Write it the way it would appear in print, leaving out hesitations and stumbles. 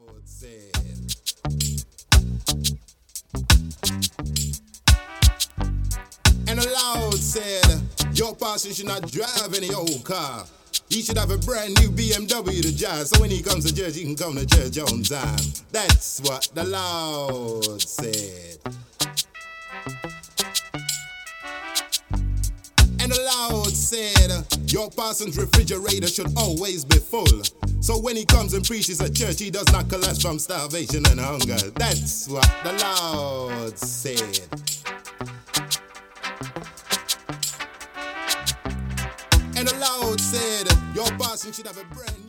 Lord said. And the Lord said, your pastor should not drive any old car. He should have a brand new BMW to drive, so when he comes to church, he can come to church on time. That's what the Lord said. And the Lord said, your pastor's refrigerator should always be full. So when he comes and preaches at church, he does not collapse from starvation and hunger. That's what the Lord said. And the Lord said, your pastor should have a brand new